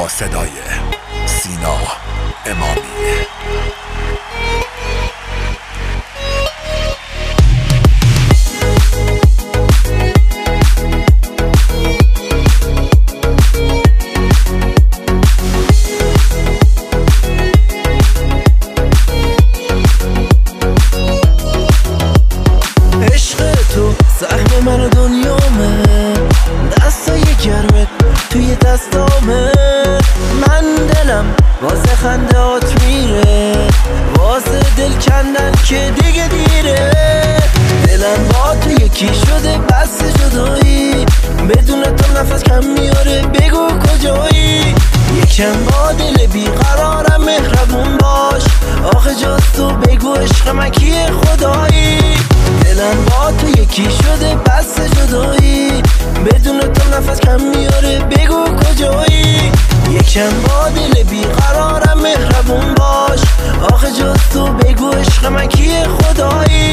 صدای سینا امامی. سهم من دنیامه، دستای گرمت توی دستامه. من دلم واسه خندهات میره، واسه دل کندن که دیگه دیره. دلم با تو یکی شده بس جدایی، بدون تو نفس کم میاره بگو کجایی. یکم با دل بیقرارم مهربون باش، آخه جز تو بگو عشق من کیه خدایی. دلم با تو یکی شده بس جدایی، بدون تو نفس کم میاره بگو کجایی. یکم با دل بیقرارم مهربون باش، آخه جز تو بگو عشق من کیه خدایی.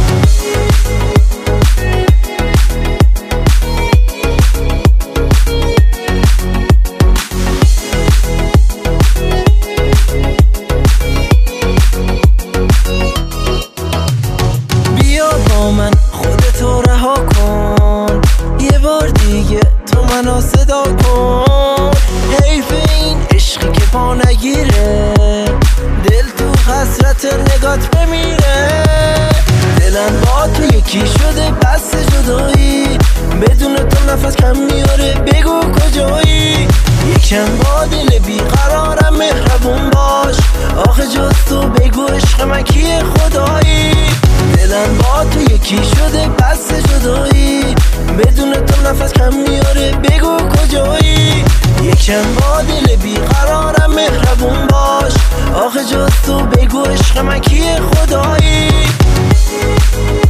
من خودتو رها کن، یه بار دیگه تو منو صدا کن. حیف این عشقی که پا نگیره، دل تو حسرت نگات بمیره. دلم با تو یکی شده بس جدایی، بدون تو نفس کم میاره بگو کجایی. یکم با دل بیقرارم مهربون باش، آخه جز تو بگو عشق من کیه خدایی. دلم با تو یکی شده بس جدایی، بدون تو نفس کم میاره بگو کجایی. یکم با دل بیقرارم مهربون باش، آخه جز تو بگو عشق من کیه خدایی.